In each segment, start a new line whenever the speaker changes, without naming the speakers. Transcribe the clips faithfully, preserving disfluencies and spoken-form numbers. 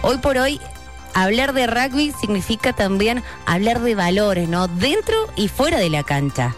Hoy por hoy, hablar de rugby significa también hablar de valores, ¿no? Dentro y fuera de la cancha.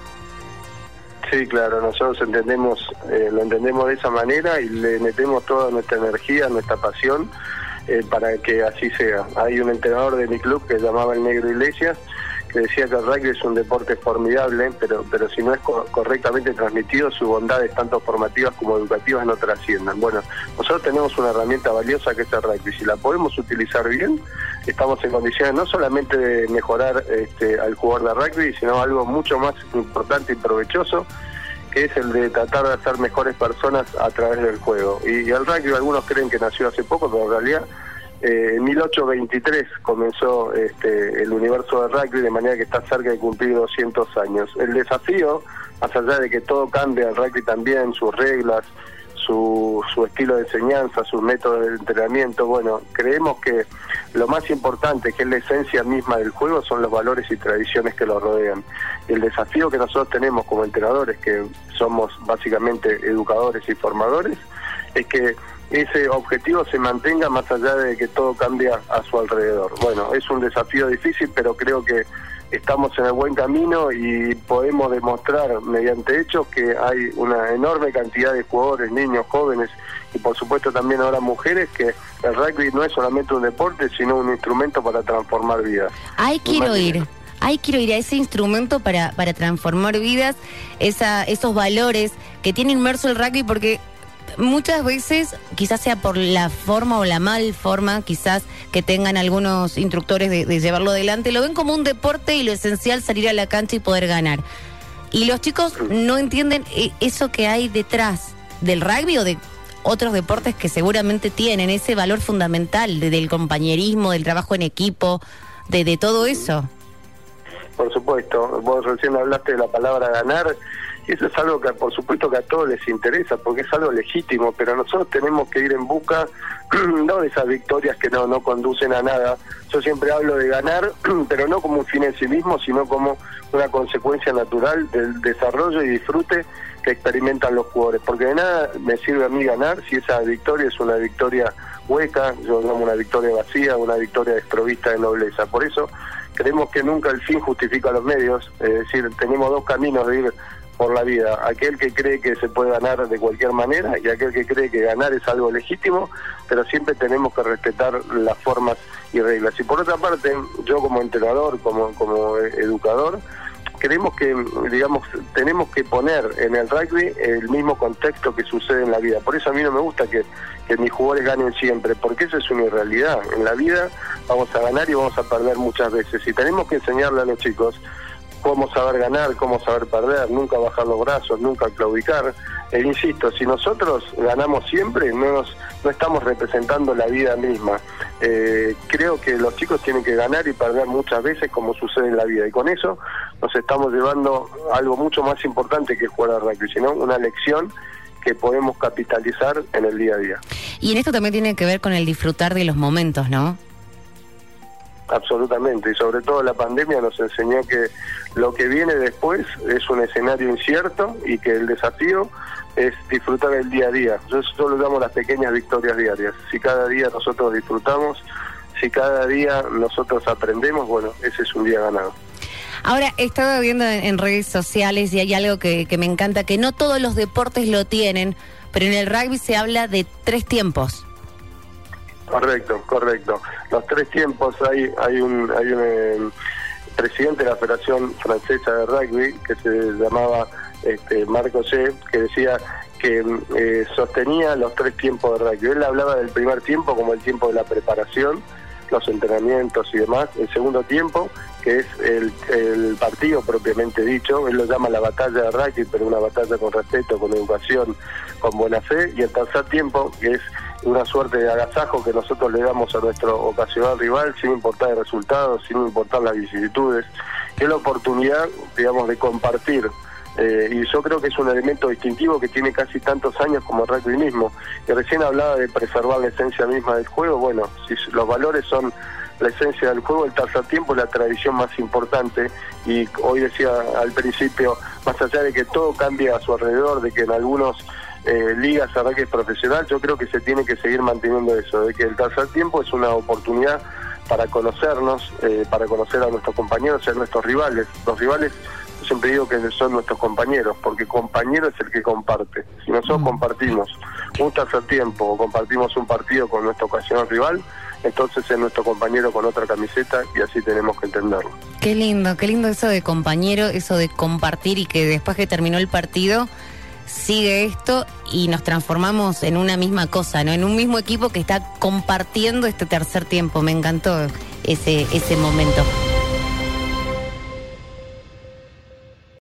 Sí, claro, nosotros entendemos, eh, lo entendemos de esa manera y le metemos toda nuestra energía, nuestra pasión, eh, para que así sea. Hay un entrenador de mi club que se llamaba el Negro Iglesias, que decía que el rugby es un deporte formidable, pero pero si no es co correctamente transmitido, sus bondades, tanto formativas como educativas, no trasciendan. Bueno, nosotros tenemos una herramienta valiosa que es el rugby. Si la podemos utilizar bien, estamos en condiciones no solamente de mejorar este, al jugador de rugby, sino algo mucho más importante y provechoso, que es el de tratar de ser mejores personas a través del juego. Y, y el rugby, algunos creen que nació hace poco, pero en realidad Eh, en mil ochocientos veintitrés comenzó este, el universo del rugby, de manera que está cerca de cumplir doscientos años. El desafío, más allá de que todo cambie, el rugby también, sus reglas, su, su estilo de enseñanza, sus métodos de entrenamiento, bueno, creemos que lo más importante, que es la esencia misma del juego, son los valores y tradiciones que lo rodean. El desafío que nosotros tenemos como entrenadores, que somos básicamente educadores y formadores, es que ese objetivo se mantenga más allá de que todo cambia a su alrededor. Bueno, es un desafío difícil, pero creo que estamos en el buen camino y podemos demostrar mediante hechos que hay una enorme cantidad de jugadores, niños, jóvenes y por supuesto también ahora mujeres, que el rugby no es solamente un deporte, sino un instrumento para transformar vidas.
Ahí quiero ir. Ahí quiero ir a ese instrumento para, para transformar vidas, esa, esos valores que tiene inmerso el rugby, porque muchas veces, quizás sea por la forma o la mal forma, quizás que tengan algunos instructores de, de llevarlo adelante, lo ven como un deporte y lo esencial salir a la cancha y poder ganar. Y los chicos no entienden eso que hay detrás del rugby o de otros deportes que seguramente tienen ese valor fundamental de, del compañerismo, del trabajo en equipo, de, de todo eso.
Por supuesto, vos recién hablaste de la palabra ganar. Y eso es algo que por supuesto que a todos les interesa, porque es algo legítimo, pero nosotros tenemos que ir en busca no de esas victorias que no, no conducen a nada. Yo siempre hablo de ganar, pero no como un fin en sí mismo, sino como una consecuencia natural del desarrollo y disfrute que experimentan los jugadores, porque de nada me sirve a mí ganar si esa victoria es una victoria hueca, yo llamo una victoria vacía, una victoria desprovista de nobleza. Por eso creemos que nunca el fin justifica los medios, es decir, tenemos dos caminos de ir por la vida, aquel que cree que se puede ganar de cualquier manera y aquel que cree que ganar es algo legítimo, pero siempre tenemos que respetar las formas y reglas. Y por otra parte, yo como entrenador, como, como educador, creemos que, digamos, tenemos que poner en el rugby el mismo contexto que sucede en la vida. Por eso a mí no me gusta que, que mis jugadores ganen siempre, porque eso es una irrealidad. En la vida vamos a ganar y vamos a perder muchas veces, y tenemos que enseñarle a los chicos cómo saber ganar, cómo saber perder, nunca bajar los brazos, nunca claudicar. E insisto, si nosotros ganamos siempre, no, nos, no estamos representando la vida misma. Eh, creo que los chicos tienen que ganar y perder muchas veces, como sucede en la vida, y con eso nos estamos llevando algo mucho más importante que jugar al rugby, sino una lección que podemos capitalizar en el día a día.
Y en esto también tiene que ver con el disfrutar de los momentos, ¿no?
Absolutamente, y sobre todo la pandemia nos enseñó que lo que viene después es un escenario incierto y que el desafío es disfrutar el día a día. Yo, yo lo llamo las pequeñas victorias diarias. Si cada día nosotros disfrutamos, si cada día nosotros aprendemos, bueno, ese es un día ganado.
Ahora, he estado viendo en, en redes sociales y hay algo que, que me encanta, que no todos los deportes lo tienen, pero en el rugby se habla de tres tiempos.
Correcto, correcto. Los tres tiempos, hay hay un hay un eh, presidente de la Federación Francesa de Rugby que se llamaba este, Marc Ogier, que decía que eh, sostenía los tres tiempos de rugby. Él hablaba del primer tiempo como el tiempo de la preparación, los entrenamientos y demás. El segundo tiempo, que es el, el partido propiamente dicho, él lo llama la batalla de rugby, pero una batalla con respeto, con educación, con buena fe. Y el tercer tiempo, que es una suerte de agasajo que nosotros le damos a nuestro ocasional rival, sin importar el resultado, sin importar las vicisitudes, que es la oportunidad, digamos, de compartir. Eh, y yo creo que es un elemento distintivo que tiene casi tantos años como el rugby mismo. Y recién hablaba de preservar la esencia misma del juego. Bueno, si los valores son la esencia del juego, el tercer tiempo es la tradición más importante. Y hoy decía al principio, más allá de que todo cambie a su alrededor, de que en algunos eh, ligas de rugby profesional, yo creo que se tiene que seguir manteniendo eso, de que el tercer tiempo es una oportunidad para conocernos, eh, para conocer a nuestros compañeros y a nuestros rivales. Los rivales, yo siempre digo que son nuestros compañeros, porque compañero es el que comparte. Si nosotros mm. compartimos un tercer tiempo o compartimos un partido con nuestro ocasional rival, entonces es nuestro compañero con otra camiseta y así tenemos que entenderlo.
Qué lindo, qué lindo eso de compañero, eso de compartir y que después que terminó el partido sigue esto y nos transformamos en una misma cosa, ¿no? En un mismo equipo que está compartiendo este tercer tiempo. Me encantó ese, ese momento.